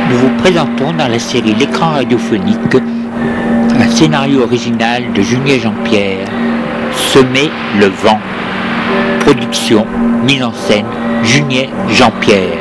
nous vous présentons dans la série L'écran radiophonique un scénario original de Junier Jean-Pierre, Semer le vent. Production, mise en scène, Junier Jean-Pierre.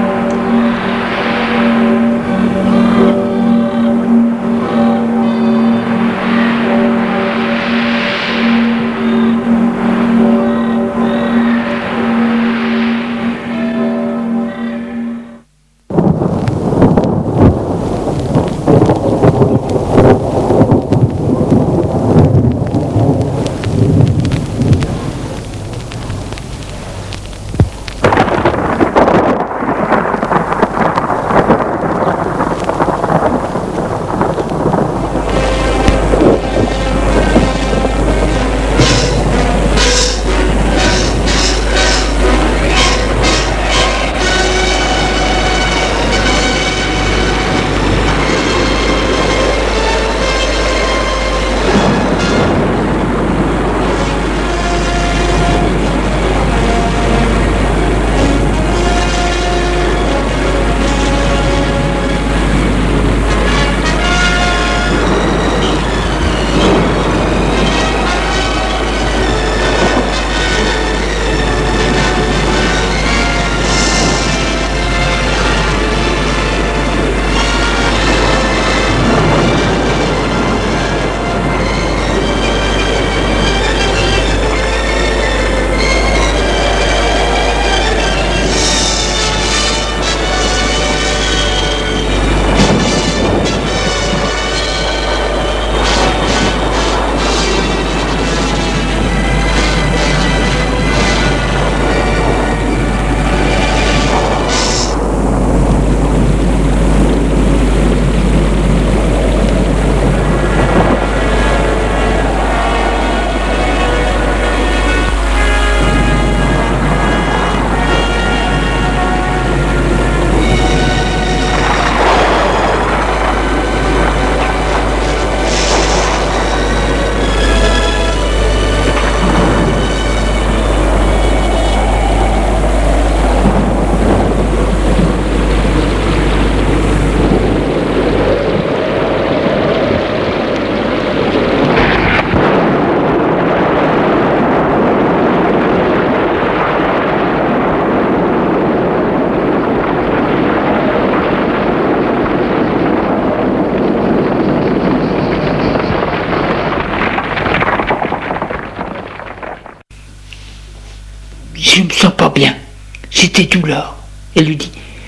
Je me sens pas bien. J'ai des douleurs. Elle lui dit,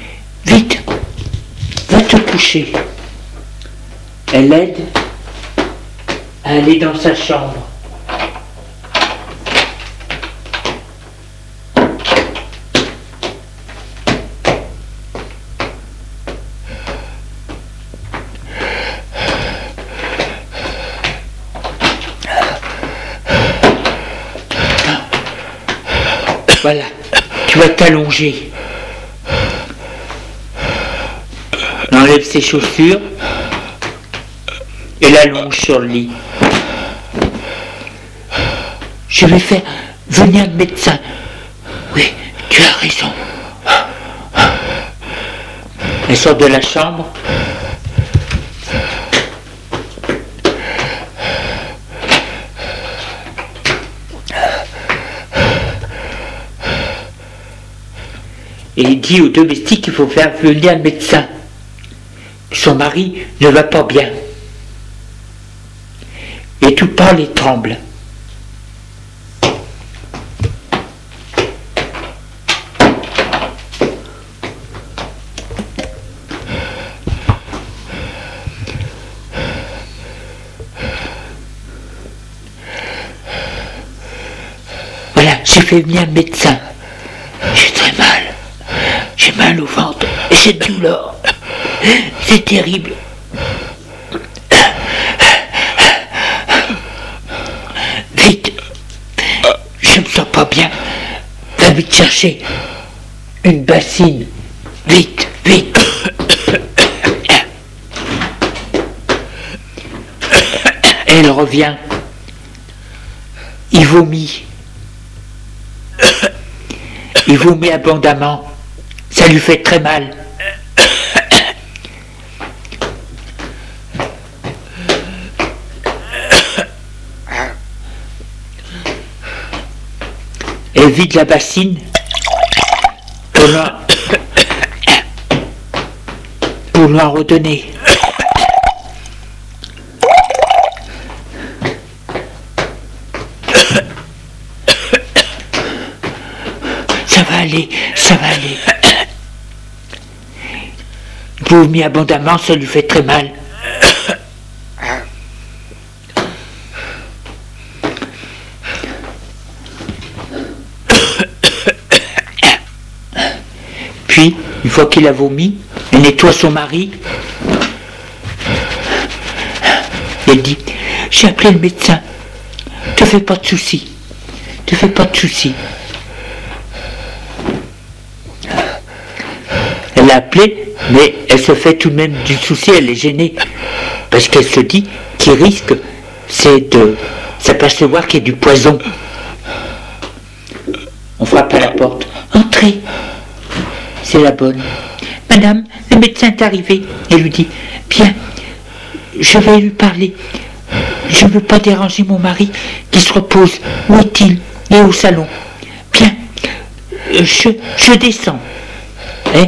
vite, va te coucher. Elle l'aide à aller dans sa chambre. Voilà, tu vas t'allonger. On enlève ses chaussures et l'allonge sur le lit. Je vais faire venir le médecin. Oui, tu as raison. Elle sort de la chambre. Et il dit au domestique qu'il faut faire venir un médecin. Son mari ne va pas bien. Et tout parle et tremble. Voilà, j'ai fait venir un médecin. J'ai très mal. J'ai mal au ventre, j'ai de douleur. C'est terrible. Vite, je me sens pas bien. Va vite chercher une bassine. Vite, vite. Elle revient. Il vomit. Il vomit abondamment. Ça lui fait très mal. Elle vide la bassine pour lui en redonner. Ça va aller, ça va aller. Vous vomissez abondamment, ça lui fait très mal. Puis, une fois qu'il a vomi, elle nettoie son mari. Elle dit, j'ai appelé le médecin. Te fais pas de soucis. Te fais pas de soucis. Elle l'a appelé, mais elle se fait tout de même du souci, elle est gênée. Parce qu'elle se dit qu'il risque, c'est de s'apercevoir qu'il y a du poison. On frappe à la porte. Entrez. C'est la bonne. Madame, le médecin est arrivé. Elle lui dit, bien, je vais lui parler. Je ne veux pas déranger mon mari qui se repose. Où est-il? Il est au salon. Bien, je descends. Hein?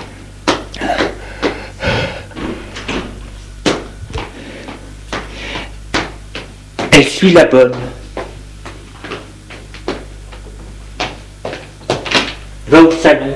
Elle suit la bonne. Va au salon.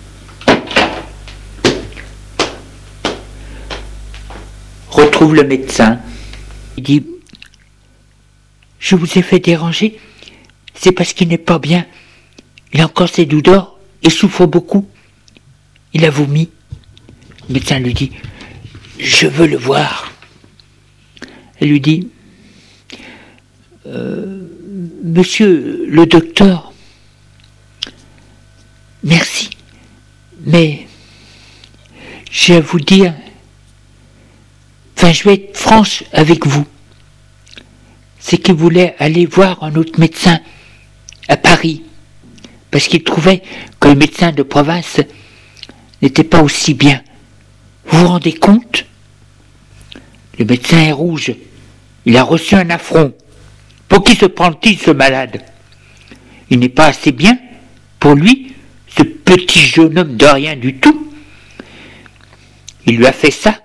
Retrouve le médecin. Il dit, je vous ai fait déranger, c'est parce qu'il n'est pas bien. Il a encore ses douleurs et souffre beaucoup. Il a vomi. Le médecin lui dit, je veux le voir. Elle lui dit, monsieur le docteur, merci, mais j'ai à vous dire, je vais être franche avec vous, c'est qu'il voulait aller voir un autre médecin à Paris, parce qu'il trouvait que le médecin de province n'était pas aussi bien. Vous vous rendez compte? Le médecin est rouge, il a reçu un affront. Pour qui se prend-il, ce malade? Il n'est pas assez bien pour lui, ce petit jeune homme de rien du tout. Il lui a fait ça.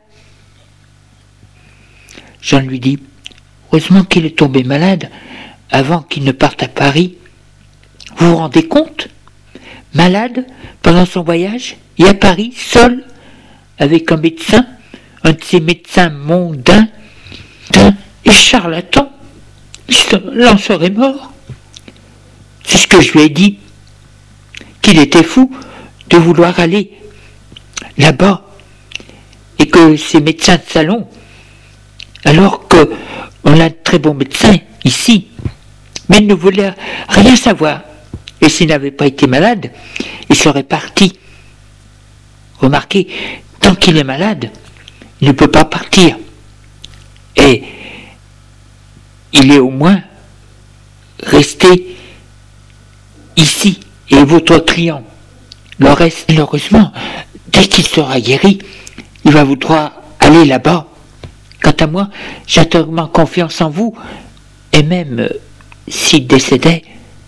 Jean lui dit, heureusement qu'il est tombé malade avant qu'il ne parte à Paris. Vous vous rendez compte? Malade pendant son voyage et à Paris, seul, avec un médecin, un de ces médecins mondains et charlatans. Il en serait mort. C'est ce que je lui ai dit, qu'il était fou de vouloir aller là-bas et que ces médecins de salon, alors qu'on a de très bons médecins ici, mais il ne voulait rien savoir. Et s'il n'avait pas été malade, il serait parti. Remarquez, tant qu'il est malade, il ne peut pas partir. Et il est au moins resté ici, et votre client. Le reste, malheureusement, dès qu'il sera guéri, il va vouloir aller là-bas. Quant à moi, j'ai entièrement confiance en vous, et même s'il décédait,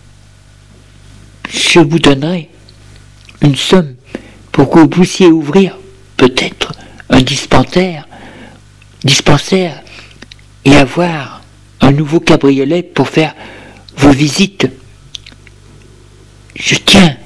je vous donnerai une somme pour que vous puissiez ouvrir peut-être un dispensaire et avoir un nouveau cabriolet pour faire vos visites. Je tiens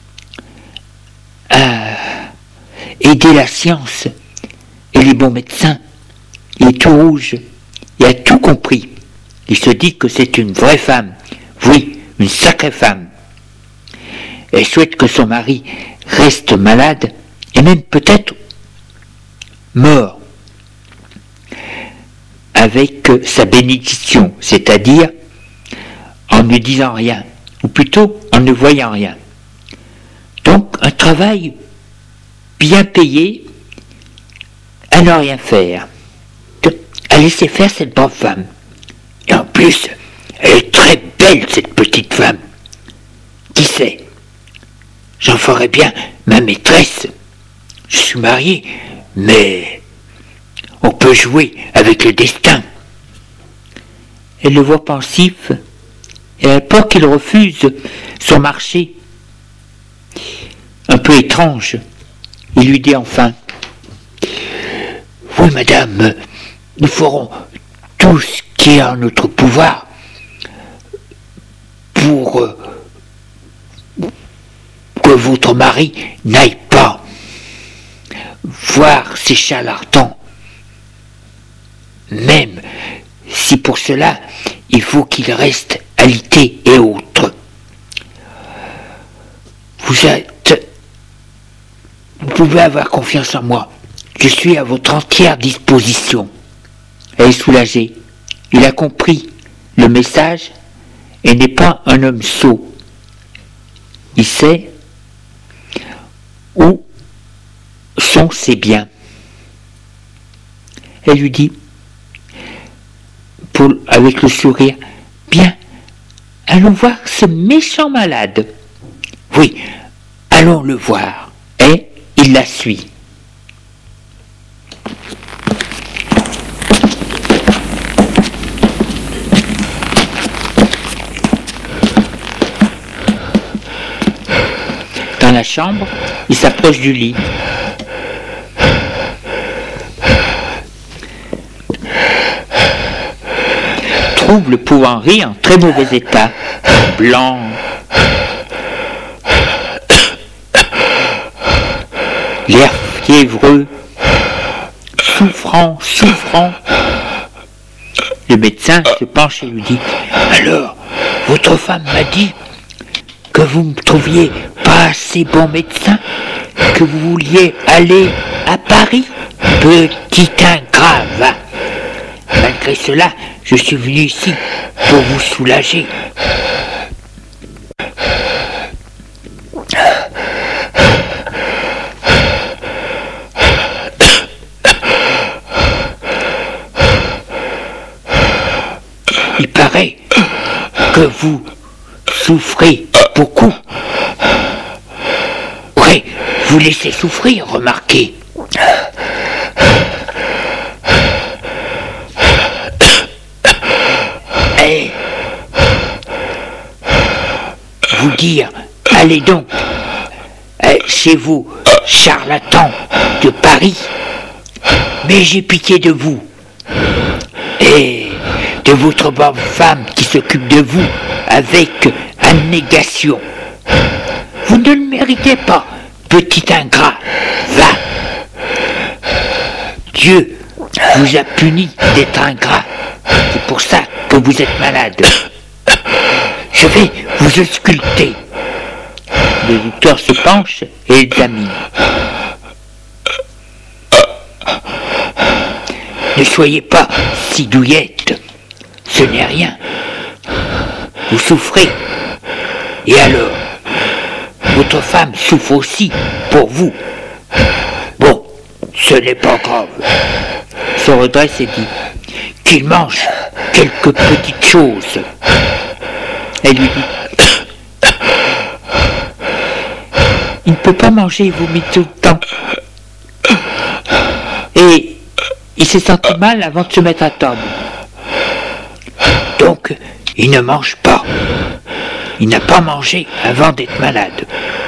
à aider la science et les bons médecins. Il est tout rouge, il a tout compris. Il se dit que c'est une vraie femme, oui, une sacrée femme. Elle souhaite que son mari reste malade et même peut-être mort avec sa bénédiction, c'est-à-dire en ne disant rien, ou plutôt en ne voyant rien. Donc un travail bien payé à ne rien faire, à laisser faire cette brave femme. Et en plus, elle est très belle, cette petite femme. Qui sait? J'en ferai bien ma maîtresse. Je suis marié, mais on peut jouer avec le destin. Elle le voit pensif Et à peur qu'il refuse son marché un peu étrange, il lui dit enfin: oui, madame, nous ferons tout ce qui est en notre pouvoir pour que votre mari n'aille pas voir ces charlatans, même si pour cela il faut qu'il reste alité et autres. Vous pouvez avoir confiance en moi. Je suis à votre entière disposition. Elle est soulagée. Il a compris le message et n'est pas un homme sot. Il sait où sont ses biens. Elle lui dit, avec le sourire: bien, allons voir ce méchant malade. Oui, allons le voir. Et il la suit. Dans la chambre, il s'approche du lit. Trouve le pauvre Henri en très mauvais état, blanc, l'air fiévreux, souffrant. Le médecin se penche et lui dit: alors, votre femme m'a dit que vous me trouviez pas assez bon médecin, que vous vouliez aller à Paris, petit ingrat, va. Malgré cela, je suis venu ici pour vous soulager. Il paraît que vous souffrez beaucoup. Oui, vous laissez souffrir, remarquez. Et vous dire, allez donc chez vous, charlatan de Paris, mais j'ai pitié de vous et de votre bonne femme qui s'occupe de vous avec abnégation. Vous ne le méritez pas, petit ingrat, va. Dieu vous a puni d'être ingrat, c'est pour ça que vous êtes malade. Je vais vous ausculter. Le docteur se penche et examine. Ne soyez pas si douillette, ce n'est rien. Vous souffrez. Et alors, votre femme souffre aussi pour vous. Bon, ce n'est pas grave. Se redresse et dit qu'il mange quelques petites choses. Elle lui dit: il ne peut pas manger, il vomit tout le temps. Et il s'est senti mal avant de se mettre à table. Donc, il ne mange pas. Il n'a pas mangé avant d'être malade.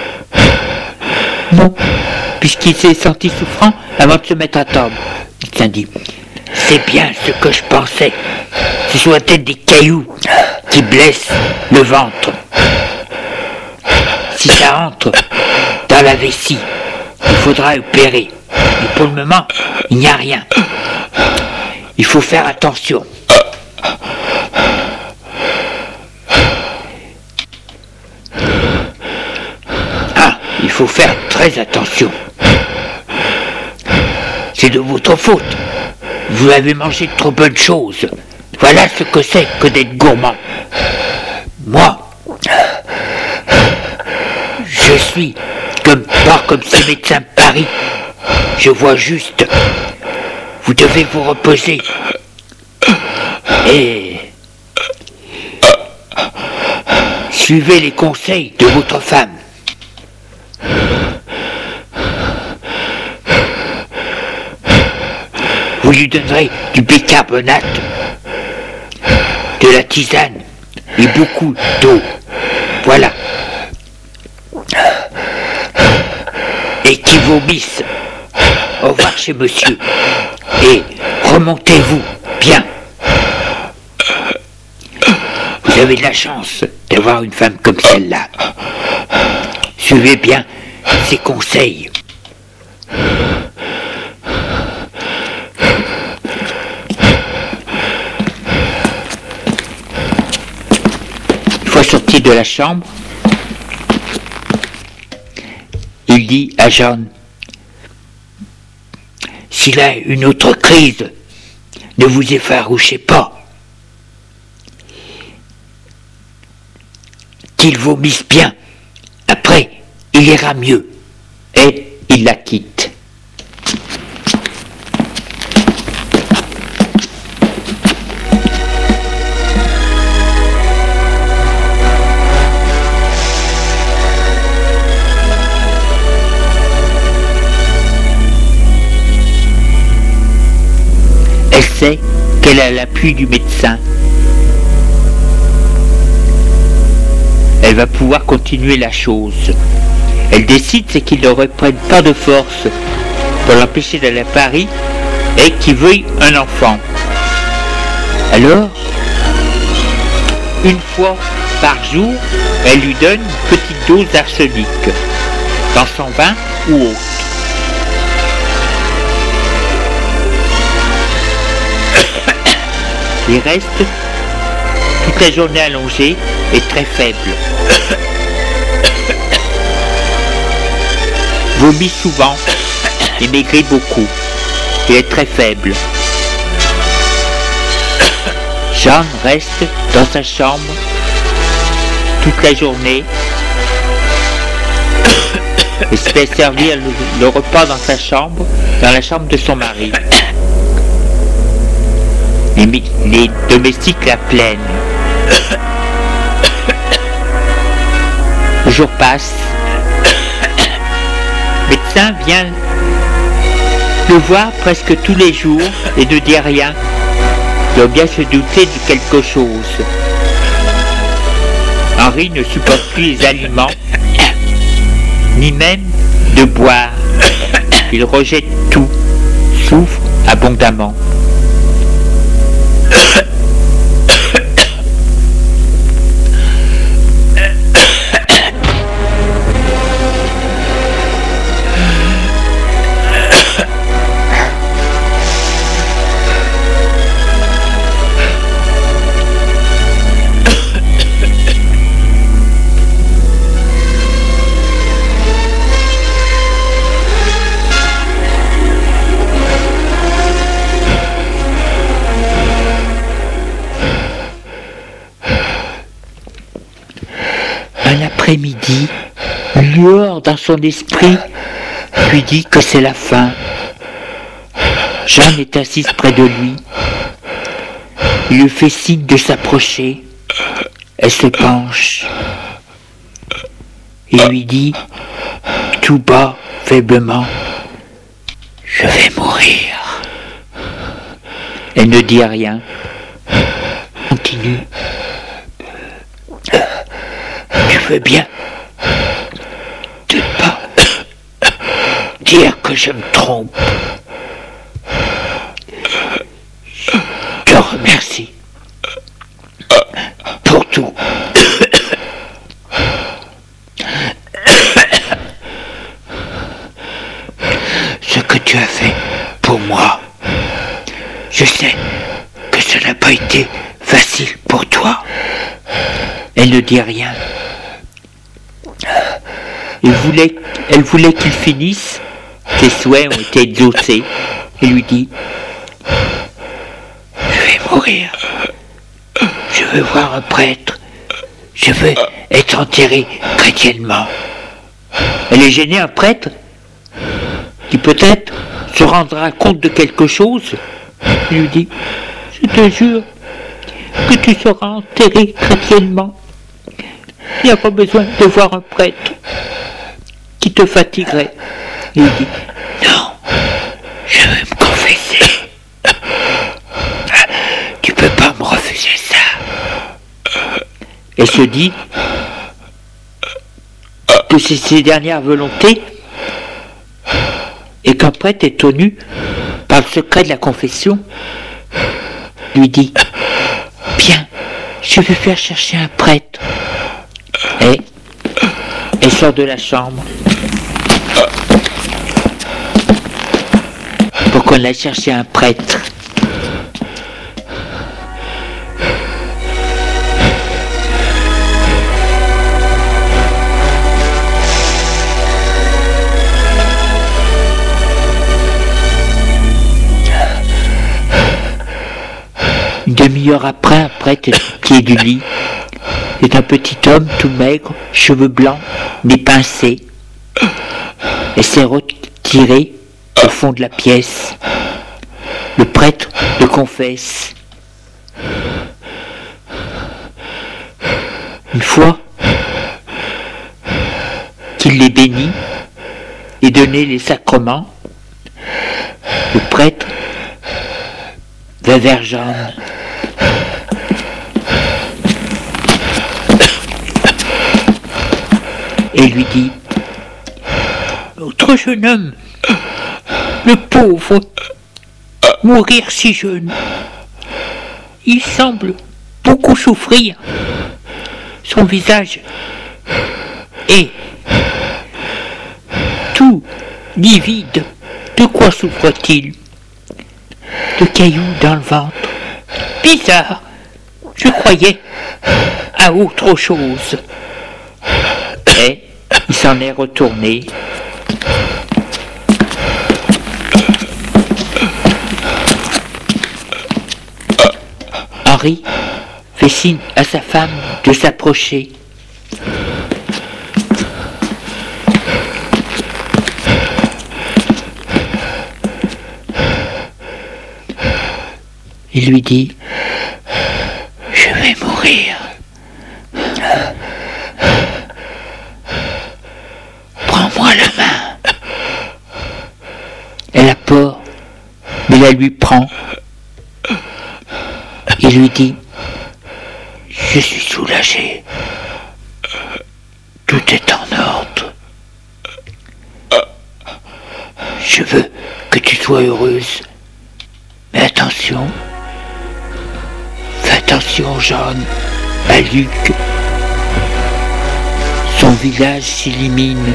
Non, puisqu'il s'est senti souffrant avant de se mettre à table. Il dit: c'est bien ce que je pensais. Ce sont peut-être des cailloux qui blessent le ventre. Si ça entre dans la vessie, il faudra opérer. Mais pour le moment, il n'y a rien. Il faut faire attention. Il faut faire très attention. C'est de votre faute. Vous avez mangé de trop bonnes choses. Voilà ce que c'est que d'être gourmand. Moi, je suis pas comme ces médecins de Paris. Je vois juste. Vous devez vous reposer. Et suivez les conseils de votre femme. Vous lui donnerez du bicarbonate, de la tisane, et beaucoup d'eau. Voilà. Et qui vomissent. Au revoir chez monsieur. Et remontez-vous bien. Vous avez de la chance d'avoir une femme comme celle-là. Suivez bien ses conseils. Une fois sorti de la chambre, il dit à John, s'il a une autre crise, ne vous effarouchez pas. Qu'il vomisse bien. Après, il ira mieux. Et il la quitte. Elle sait qu'elle a l'appui du médecin. Elle va pouvoir continuer la chose. Elle décide c'est qu'il ne reprenne pas de force pour l'empêcher d'aller à Paris et qu'il veuille un enfant. Alors, une fois par jour, elle lui donne une petite dose d'arsenic dans son vin ou autre. Il reste toute la journée allongée et très faible. Vomit souvent et maigrit beaucoup. Il est très faible. John reste dans sa chambre toute la journée et se fait servir le repas dans sa chambre, dans la chambre de son mari. Les domestiques la plaignent. Le jour passe. Le médecin vient le voir presque tous les jours et ne dit rien. Il doit bien se douter de quelque chose. Henri ne supporte plus les aliments, ni même de boire. Il rejette tout, souffre abondamment. Un après-midi, une lueur dans son esprit lui dit que c'est la fin. Jeanne est assise près de lui. Il lui fait signe de s'approcher. Elle se penche. Il lui dit, tout bas, faiblement, « Je vais mourir. » Elle ne dit rien. Continue. Tu veux bien ne pas dire que je me trompe. Je te remercie pour tout. Ce que tu as fait pour moi. Je sais que ça n'a pas été facile pour toi. Elle ne dit rien. Elle voulait qu'il finisse. Ses souhaits ont été exaucés. Elle lui dit, je vais mourir. Je veux voir un prêtre. Je veux être enterré chrétiennement. Elle est gênée, un prêtre qui peut-être se rendra compte de quelque chose. Il lui dit, je te jure que tu seras enterré chrétiennement. Il n'y a pas besoin de voir un prêtre qui te fatiguerait. Il dit, non, je veux me confesser. Tu peux pas me refuser ça. Elle se dit que c'est ses dernières volontés et qu'un prêtre est tenu par le secret de la confession, lui dit « Bien, je vais faire chercher un prêtre. » Et elle sort de la chambre pour qu'on aille chercher un prêtre. Une demi-heure après, un prêtre est au pied du lit. C'est un petit homme tout maigre, cheveux blancs, nez pincé. Et s'est retiré au fond de la pièce. Le prêtre le confesse. Une fois qu'il les bénit et donné les sacrements, le prêtre va vers Jeanne. Et lui dit « Notre jeune homme, le pauvre, mourir si jeune, il semble beaucoup souffrir. Son visage est tout livide. De quoi souffre-t-il? De cailloux dans le ventre. Bizarre, je croyais à autre chose. » Et il s'en est retourné. Henri fait signe à sa femme de s'approcher. Il lui dit « Je vais mourir. Prends-moi la main. » Elle a peur, mais elle lui prend. Il lui dit « Je suis soulagé. Tout est en ordre. Je veux que tu sois heureuse. Mais attention. Fais attention, Jeanne, à Luc. Son village s'illumine.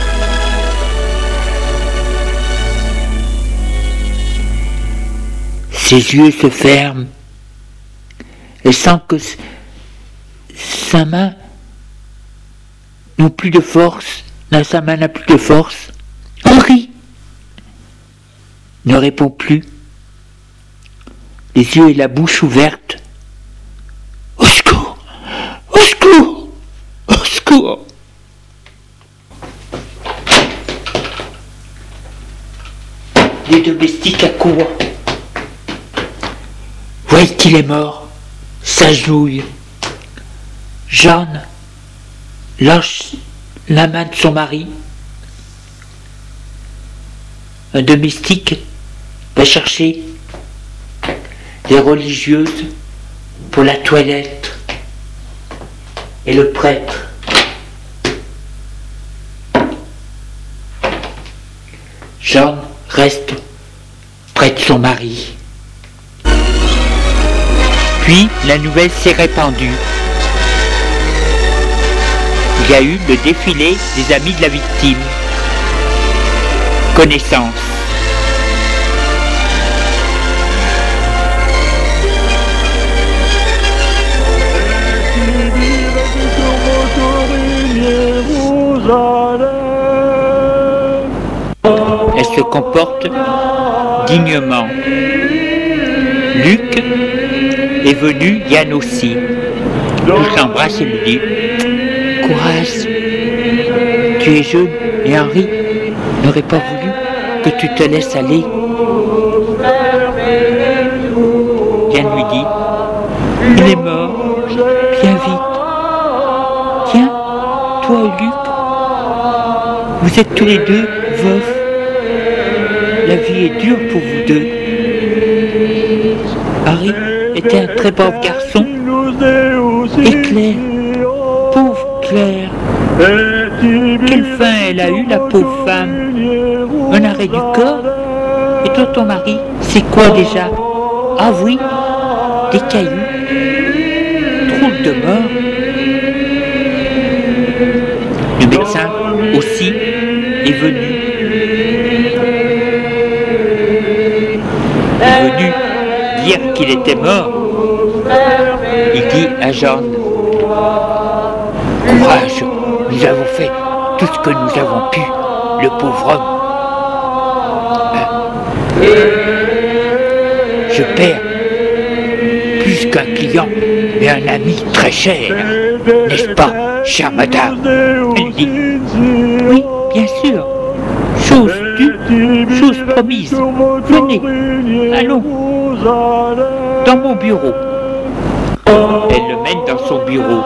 Ses yeux se ferment. Elle sent que sa main n'a plus de force. Sa main n'a plus de force. Henri ne répond plus. Les yeux et la bouche ouvertes. Au secours! Au secours! Au secours! Les domestiques accourent. Voient qu'il est mort. S'agenouille. Jeanne lâche la main de son mari. Un domestique va chercher des religieuses pour la toilette et le prêtre. Jeanne reste près de son mari. Puis la nouvelle s'est répandue. Il y a eu le défilé des amis de la victime. Connaissance. Elle se comporte dignement. Luc est venu, Yann aussi. Je l'embrasse et lui dit « Courage, tu es jeune et Henri n'aurait pas voulu que tu te laisses aller. » Yann lui dit « Il est mort, viens vite. Tiens, toi et Luc, vous êtes tous les deux veufs. La vie est dure pour vous deux. Henri était un très brave garçon et clair. Quelle fin elle a eu, la pauvre femme? Un arrêt du corps? Et toi, ton mari, c'est quoi déjà? Ah oui, des cailloux. Drôle de mort. Le médecin aussi est venu. Dire qu'il était mort. Il dit à Jeanne: courage, nous avons fait tout ce que nous avons pu, le pauvre homme. Je perds plus qu'un client, mais un ami très cher, n'est-ce pas, chère madame? Elle dit: oui, bien sûr. Chose due, chose promise. Venez, allons, dans mon bureau. Elle le mène dans son bureau.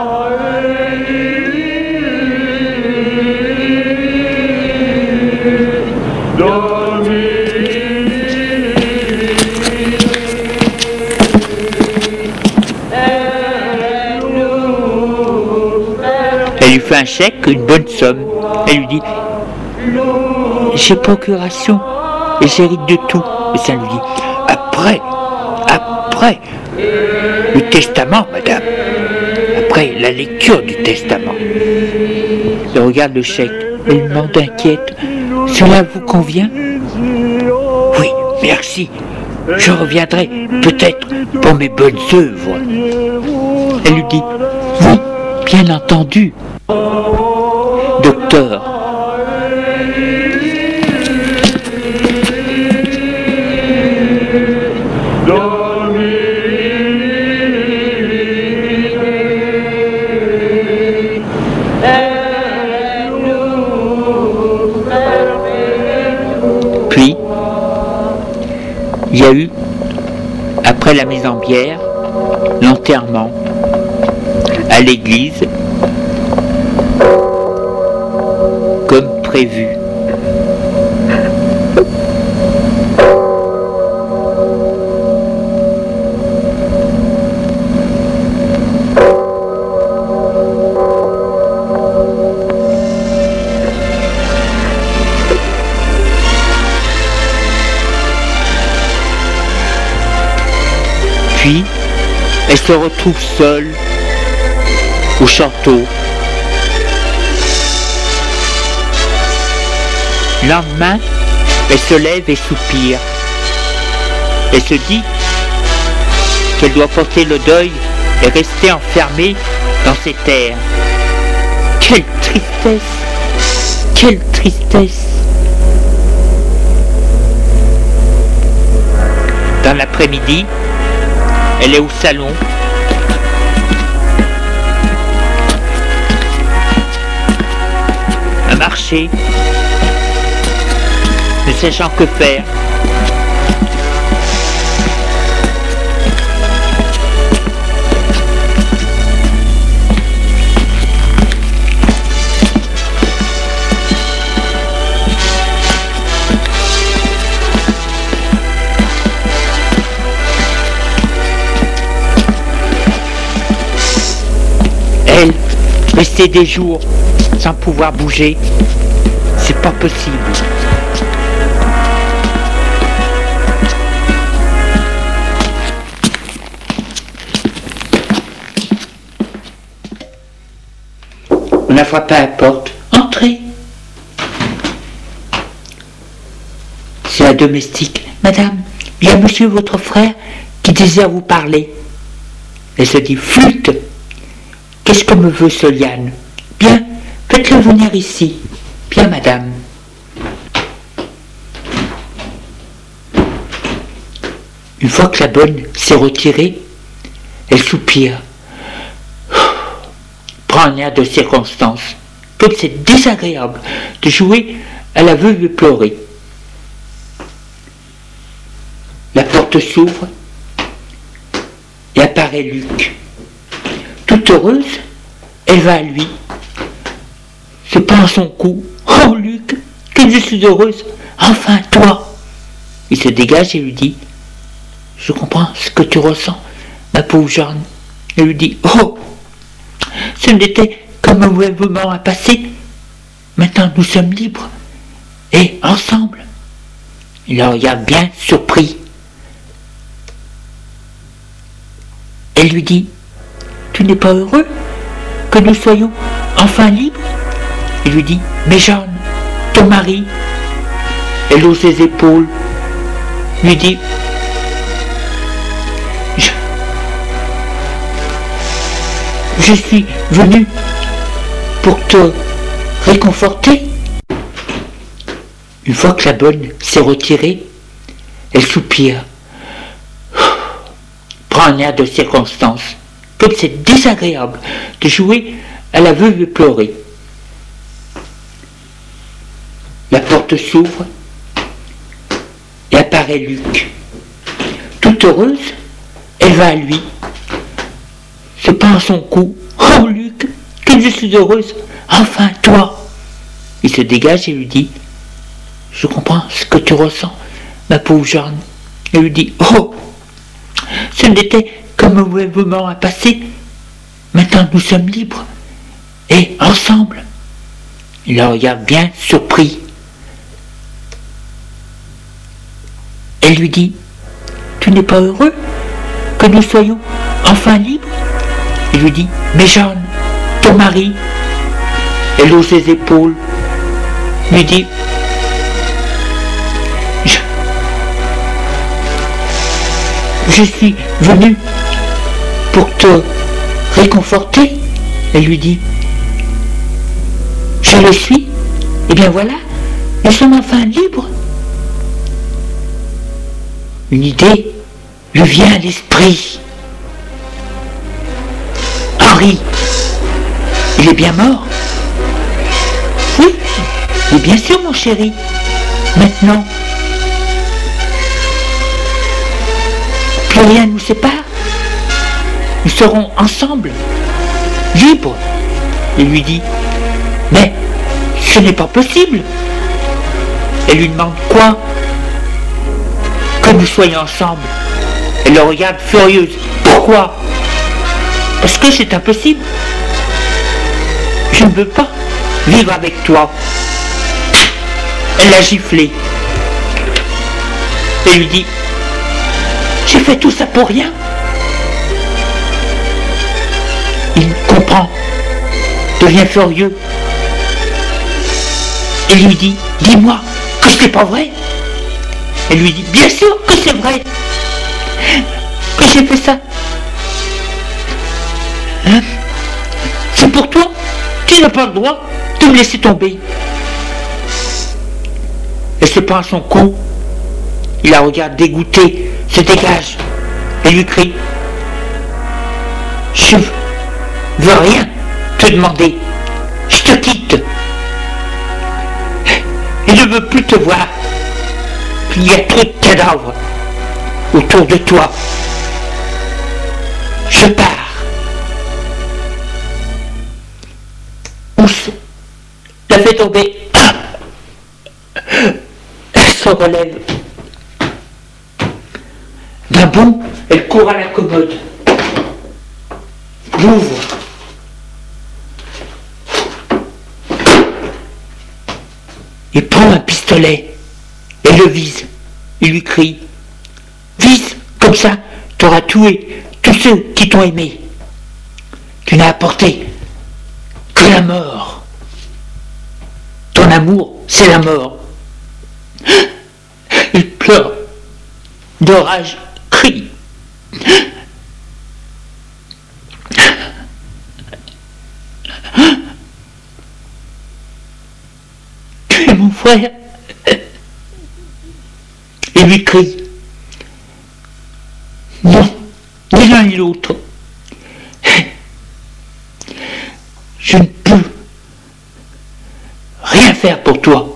Elle lui fait un chèque, une bonne somme. Elle lui dit: j'ai procuration et j'hérite de tout. Et ça lui dit: après, le testament, madame. Après la lecture du testament. Elle regarde le chèque. Elle lui demande inquiète: cela vous convient? Oui, merci. Je reviendrai peut-être pour mes bonnes œuvres. Elle lui dit: oui, bien entendu. Docteur. Puis, il y a eu, après la mise en bière, l'enterrement à l'église, comme prévu. Puis, elle se retrouve seule au château. Le lendemain, elle se lève et soupire. Elle se dit qu'elle doit porter le deuil et rester enfermée dans ces terres. Quelle tristesse! Quelle tristesse! Dans l'après-midi, elle est au salon. À marcher, ne sachant que faire. Elle, rester des jours sans pouvoir bouger, c'est pas possible. On a frappé à la porte. Entrez. C'est la domestique. Madame, il y a monsieur votre frère qui désire vous parler. Elle se dit: flûte. Qu'est-ce que me veut Soliane? Bien, faites-le venir ici. Bien, madame. Une fois que la bonne s'est retirée, elle soupire. Prend un air de circonstance, comme c'est désagréable de jouer à la veuve éplorée. La porte s'ouvre et apparaît Luc. Toute heureuse, elle va à lui, se prend son cou. Oh Luc, que je suis heureuse, enfin toi. Il se dégage et lui dit: je comprends ce que tu ressens, ma pauvre Jeanne. Elle lui dit: oh, ce n'était que comme un mauvais moment a passé. Maintenant nous sommes libres. Et ensemble. Il la regarde bien surpris. Elle lui dit, tu n'es pas heureux que nous soyons enfin libres? Il lui dit, mais Jeanne, ton mari. Elle hausse ses épaules, lui dit, je suis venue pour te réconforter. Une fois que la bonne s'est retirée, elle soupire, prend un air de circonstance, comme c'est désagréable de jouer à la veuve pleurer. La porte s'ouvre et apparaît Luc. Toute heureuse, elle va à lui, se prend à son cou. Oh Luc, que je suis heureuse, enfin toi. Il se dégage et lui dit, je comprends ce que tu ressens, ma pauvre Jeanne. Elle lui dit, oh, ce n'était qu'un mauvais moment à passer. Maintenant nous sommes libres. Et ensemble. Il la regarde bien surpris. Elle lui dit, tu n'es pas heureux que nous soyons enfin libres? Il lui dit, mais Jeanne, ton mari. Elle hausse ses épaules, lui dit, je suis venue pour te réconforter. Elle lui dit, je le suis. Eh bien voilà, nous sommes enfin libres. Une idée lui vient à l'esprit. Henri, il est bien mort? Oui, et bien sûr mon chéri. Maintenant, plus rien ne nous sépare. Nous serons ensemble, libres. Il lui dit, mais ce n'est pas possible. Elle lui demande quoi? Que nous soyons ensemble. Elle le regarde furieuse. Pourquoi? Parce que c'est impossible. Je ne veux pas vivre avec toi. Elle l'a giflé. Et lui dit, j'ai fait tout ça pour rien. Il comprend, devient furieux. Et lui dit, dis-moi que ce n'est pas vrai. Elle lui dit, bien sûr que c'est vrai, que j'ai fait ça. Hein? C'est pour toi, tu n'as pas le droit de me laisser tomber. Elle se prend à son cou, il la regarde dégoûtée, se dégage, et lui crie, je veux rien te demander, je te quitte. Et je ne veux plus te voir. Il y a trop de cadavres autour de toi. Je pars. Ousse la fait tomber. Elle se relève. D'un bond, elle court à la commode. L'ouvre. Il prend un pistolet. Et le vise. Il lui crie, vise, comme ça, tu auras tué tous ceux qui t'ont aimé. Tu n'as apporté que la mort. Ton amour, c'est la mort. Il pleure, de rage, crie. Tu es mon frère. Et lui crie, non, ni l'un ni l'autre. Je ne peux rien faire pour toi.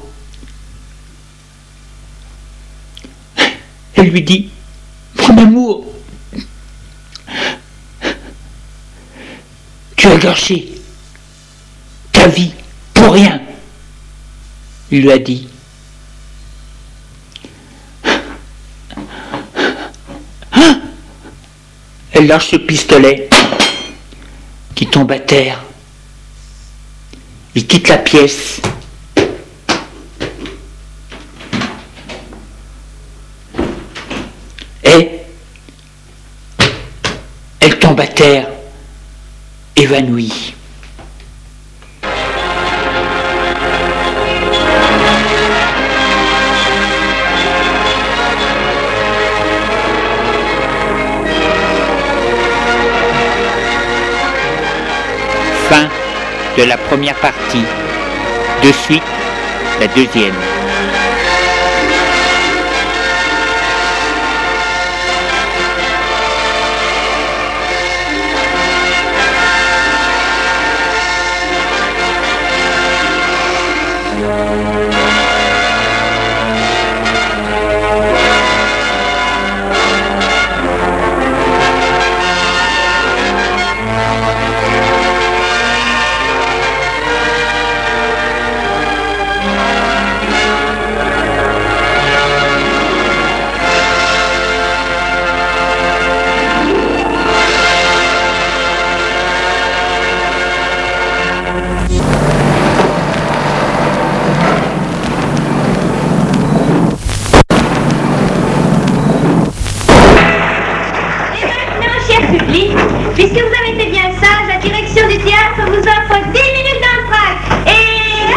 Elle lui dit, mon amour, tu as gâché ta vie pour rien. Il lui a dit. Elle lâche ce pistolet qui tombe à terre. Il quitte la pièce. Et elle tombe à terre, évanouie. Fin de la première partie. De suite, la deuxième. Puisque vous avez été bien sage, la direction du théâtre vous offre 10 minutes d'entracte. Et...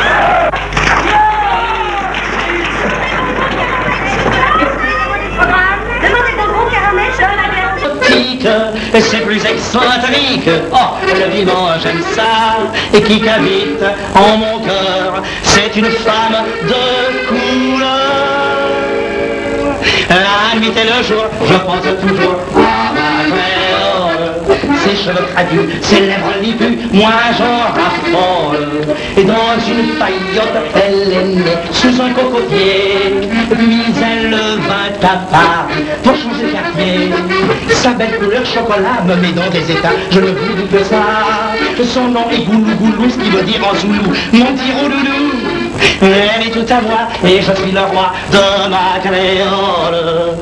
Demandez un bon caramel, c'est plus excentrique. Oh, le dimanche, j'aime ça. Et qui habite en mon cœur, c'est une femme de couleur. La nuit et le jour, je pense toujours à ma créole. Ses cheveux cradieux, ses lèvres lipues, moi j'en raffole. Et dans une paillote, elle est née sous un cocotier. Puis elle vint à Paris pour changer de quartier. Sa belle couleur chocolat me met dans des états, je ne vous dis que ça. Son nom est Goulou Goulou, ce qui veut dire en zoulou mon petit rouloulou. Elle est tout à moi et je suis le roi de ma créole.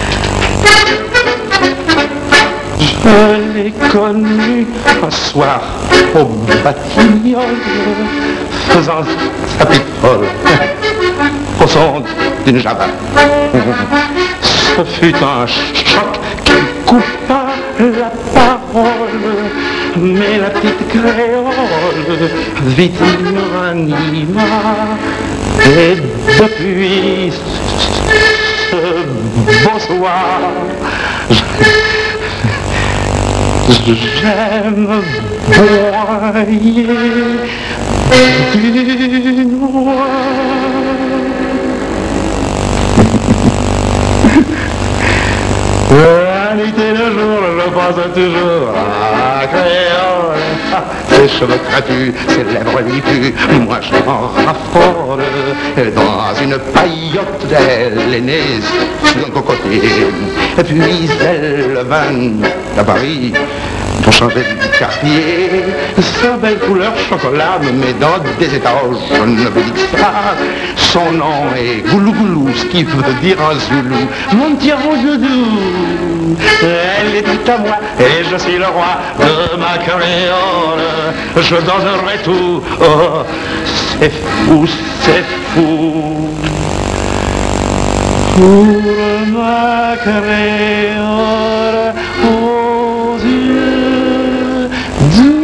Je l'ai connue un soir au Batignolles, faisant sa picole au son d'une java. Ce fut un choc qui coupa la parole, mais la petite créole vite me ranima. Et depuis ce beau soir, j'aime broyer du noir. La nuit et le jour, je pense toujours à la créole. Ses cheveux crapus, ses lèvres lipues, moi je m'en raffole. Dans une paillote, elle est née sur un cocotier. Et puis elle vint à Paris pour changer de quartier. Sa belle couleur chocolat me met dans des états, je ne veux dire que ça. Son nom est Goulou Goulou, ce qui veut dire en zoulou mon petit roudoudou. Elle est tout à moi et je suis le roi de ma créole. Je danserai tout, oh, c'est fou, c'est fou. Pour ma créole aux yeux doux.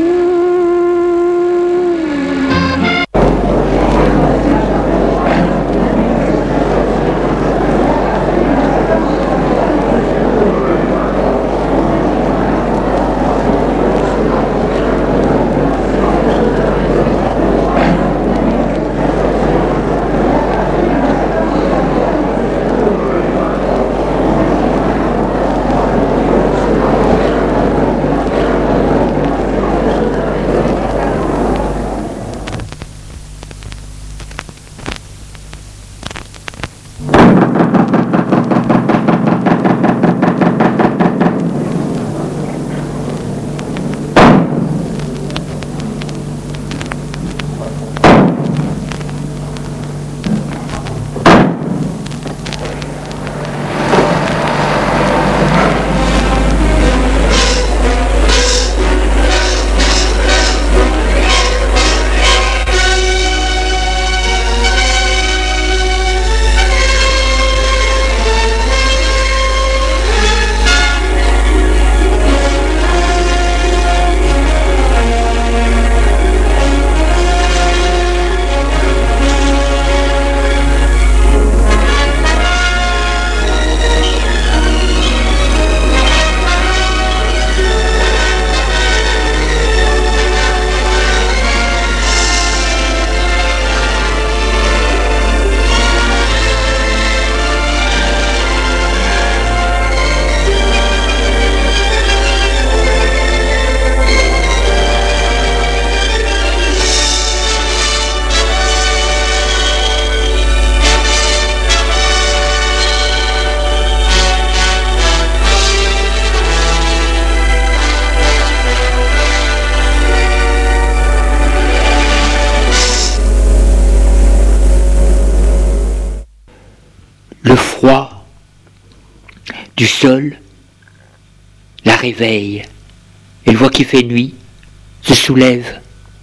Le froid du sol la réveille. Elle voit qu'il fait nuit, se soulève,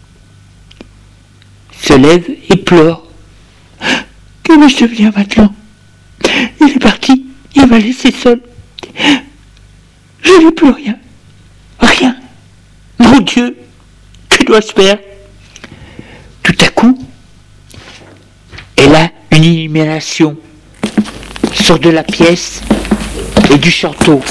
se lève et pleure. Que vais-je devenir maintenant? Il est parti, il m'a laissé seul. Je n'ai plus rien. Rien. Mon Dieu, que dois-je faire? Tout à coup, elle a une illumination. Sort de la pièce et du château.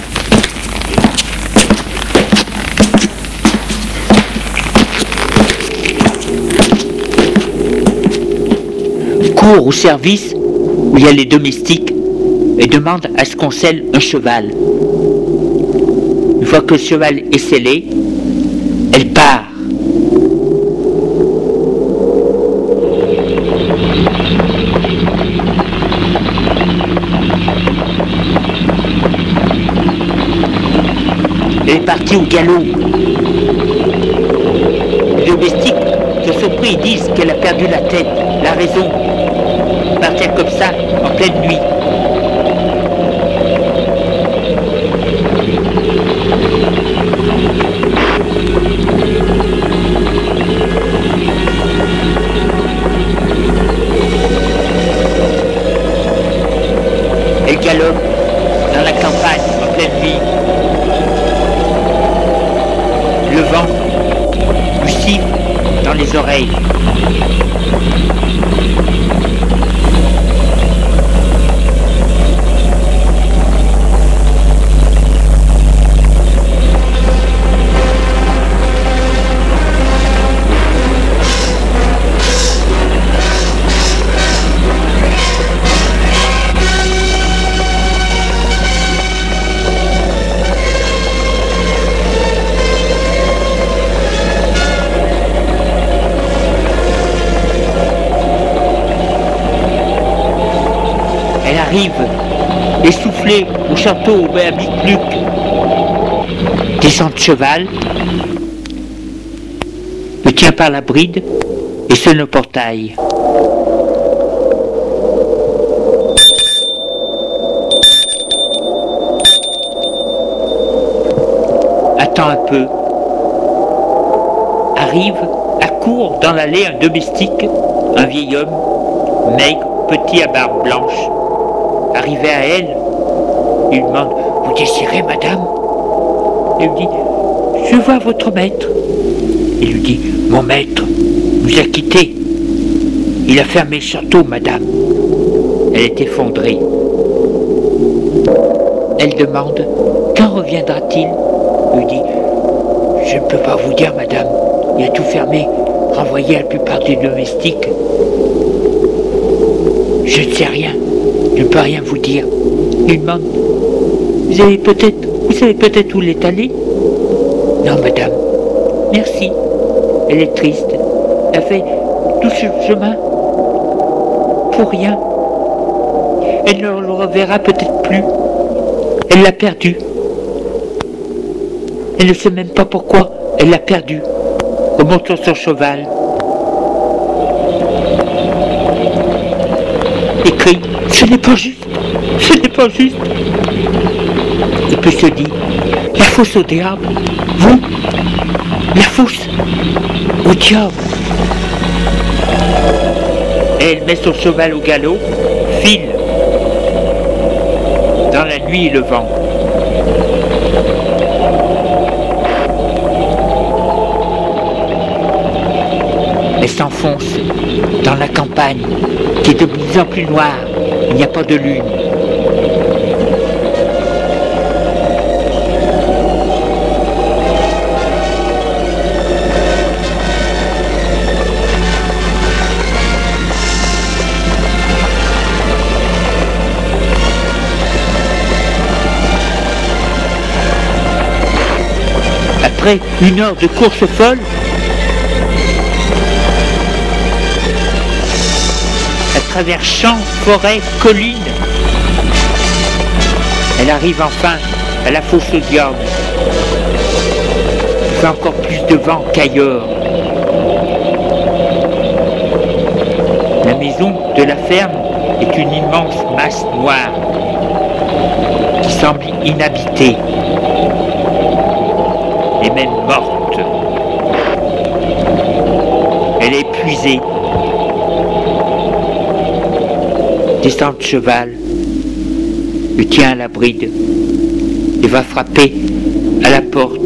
Court au service où il y a les domestiques et demande à ce qu'on scelle un cheval. Une fois que le cheval est scellé, elle part. Elle est partie au galop. Les domestiques sont surpris, ils disent qu'elle a perdu la tête, la raison. Partir comme ça, en pleine nuit. Elle galope dans la campagne, en pleine nuit. Le vent lui siffle dans les oreilles. Arrive, essoufflé au château où habite Luc. Descend de cheval, le tient par la bride et sonne au portail. Attends un peu. Arrive, accourt dans l'allée un domestique, un vieil homme, maigre, petit à barbe blanche. Arrivé à elle, il lui demande « Vous désirez, madame ?» Elle lui dit « Je vois votre maître. » Il lui dit « Mon maître nous a quittés. Il a fermé le château, madame. » Elle est effondrée. Elle demande « Quand reviendra-t-il ?» Il lui dit « Je ne peux pas vous dire, madame. Il a tout fermé, renvoyé à la plupart des domestiques. Je ne sais rien. Je ne peux rien vous dire. » Il demande Vous savez peut-être où il est allé? Non, madame. Merci. Elle est triste. Elle fait tout ce chemin pour rien. Elle ne le reverra peut-être plus. Elle l'a perdu. Elle ne sait même pas pourquoi. Elle l'a perdu. Remonte sur son cheval. Et crie Ce n'est pas juste. Ce n'est pas juste. Et puis se dit La fosse au diable. Vous La fosse au diable. Et elle met son cheval au galop, file dans la nuit et le vent. Elle s'enfonce dans la campagne qui est de plus en plus noire. Il n'y a pas de lune. Après une heure de course folle, à travers champs, forêts, collines, elle arrive enfin à la fosse au diable. Il fait encore plus de vent qu'ailleurs. La maison de la ferme est une immense masse noire qui semble inhabitée et même morte. Elle est épuisée. Descend de cheval, le tient à la bride et va frapper à la porte.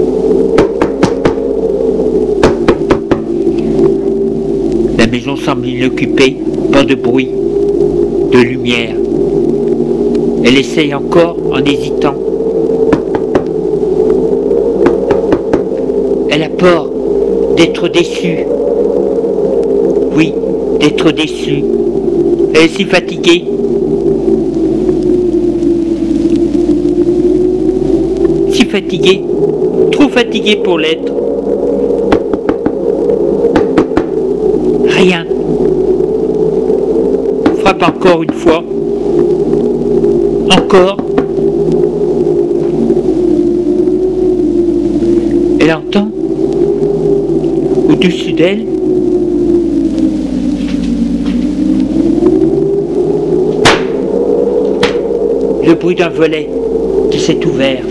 La maison semble inoccupée, pas de bruit, de lumière. Elle essaye encore en hésitant. Elle a peur d'être déçue. Oui, d'être déçue. Elle est si fatiguée. Si fatiguée, trop fatiguée pour l'être. Rien. Frappe encore une fois. Encore. Elle entend, au-dessus d'elle, le bruit d'un volet qui s'est ouvert.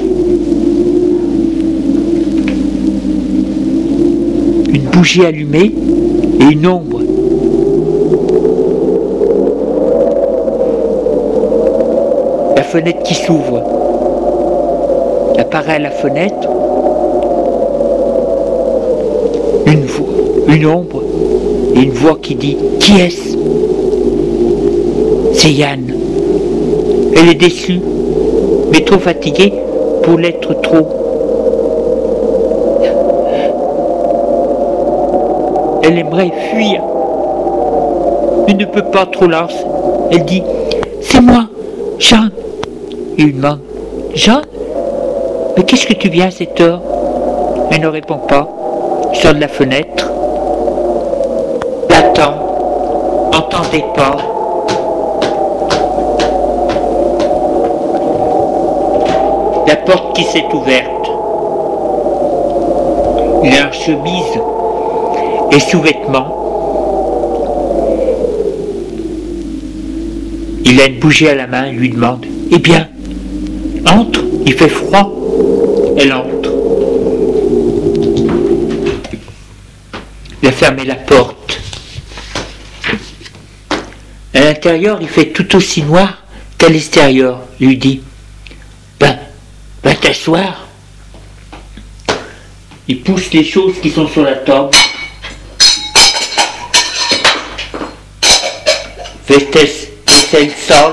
Une bougie allumée et une ombre. La fenêtre qui s'ouvre. Apparaît à la fenêtre une ombre et une voix qui dit « Qui est-ce » C'est Yann. Elle est déçue, mais trop fatiguée pour l'être trop. Elle aimerait fuir, mais ne peut pas trop lâcher. Elle dit « C'est moi, Jean !» Il lui demande « Jean, mais qu'est-ce que tu viens à cette heure ?» Elle ne répond pas. Il sort de la fenêtre. Il attend, entend des pas. La porte qui s'est ouverte. Il a une chemise et sous-vêtements. Il a une bougie à la main, il lui demande « Eh bien, entre, il fait froid. » Elle entre. Il a fermé la porte. À l'intérieur, il fait tout aussi noir qu'à l'extérieur. Il lui dit « Va t'asseoir. » Il pousse les choses qui sont sur la table. Vaisselle sale.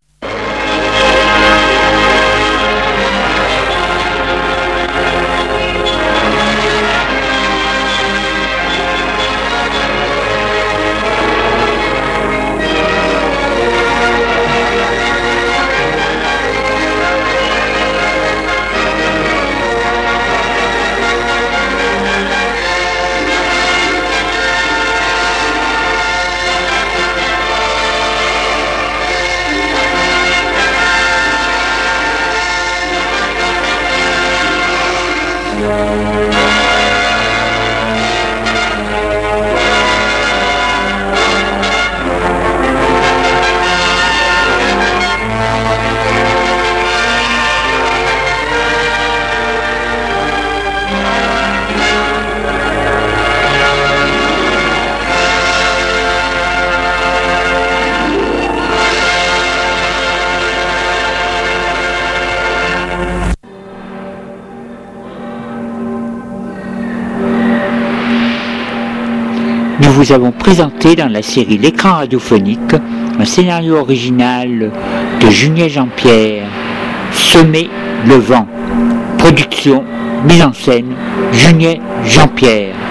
Nous vous avons présenté dans la série L'écran radiophonique un scénario original de Junier Jean-Pierre, Semer le vent. Production, mise en scène, Junier Jean-Pierre.